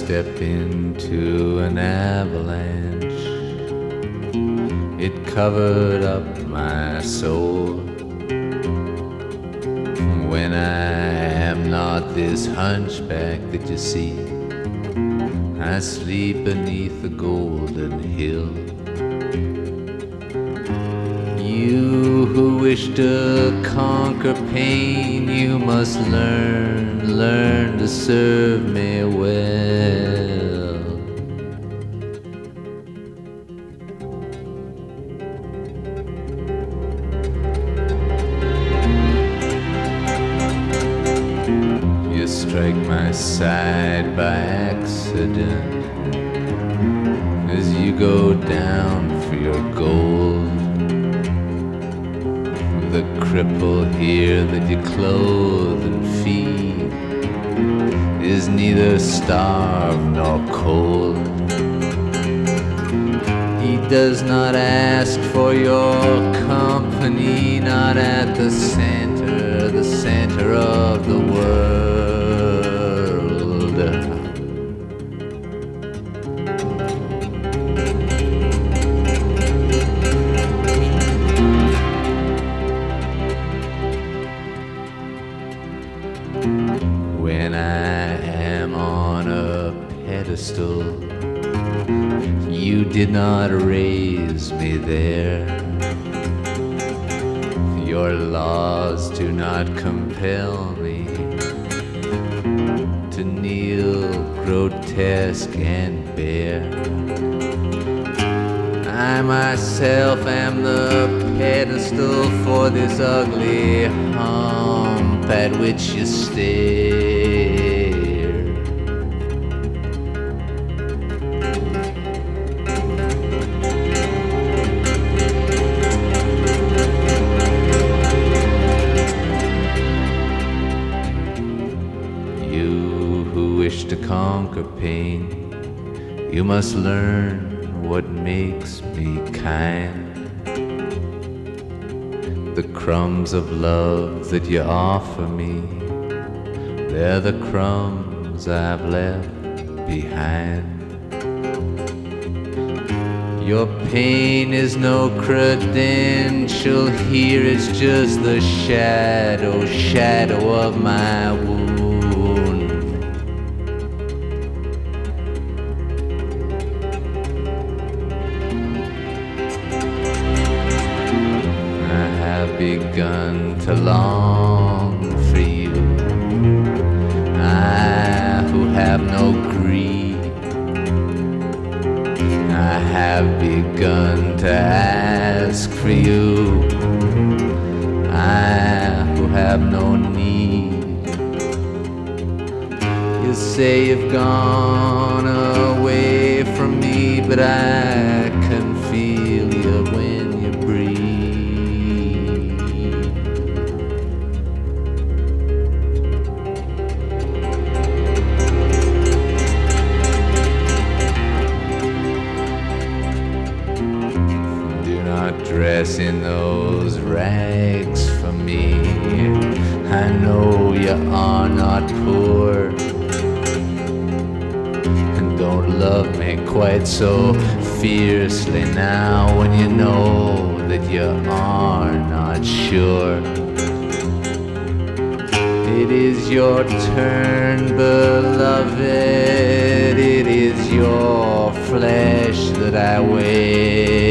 stepped into an avalanche. It covered up my soul. When I am not this hunchback that you see, I sleep beneath the golden hill. You who wish to conquer pain, you must learn to serve me well. You strike my side by accident as you go down for your gold. The cripple here that you clothe and feed is neither starved nor cold. He does not ask for your company, not at the center of the world. When I am on a pedestal, you did not raise me there. Your laws do not compel me to kneel grotesque and bare. I myself am the pedestal for this ugly hump at which you stare. You who wish to conquer pain, you must learn what makes me kind. The crumbs of love that you offer me, they're the crumbs I've left behind. Your pain is no credential here, it's just the shadow of my wound. I've begun to long for you, I who have no greed. I have begun to ask for you, I who have no need. You say you've gone away from me, but I can feel you when you breathe. Dress in those rags for me. I know you are not poor, and don't love me quite so fiercely now when you know that you are not sure. It is your turn, beloved, it is your flesh that I wear.